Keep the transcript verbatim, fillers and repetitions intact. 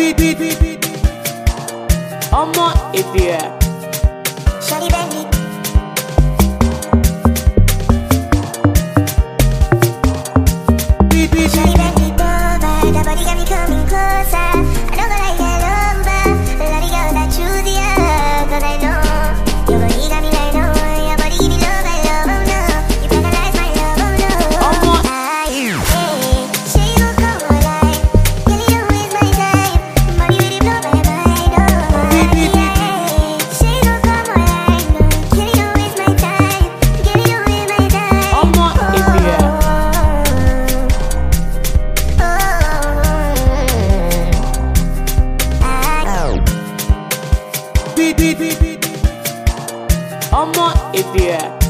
Omo Ebira. Shawty Bentley. Shawty Bentley over. That body got me coming closer. I don't go like that over. Love the girls that choose you, 'cause I know your body got me like no. Your body give me love, I love, oh no. You paralyze my love, oh no. Omo. I, hey, say you gon' come alive. Girl, you don't waste my time. Body really blow my mind, oh. Hey, say you gon' come alive. Girl, you don't waste my time. Girl, you don't waste my time. Omo Ebira. Omo Ebira.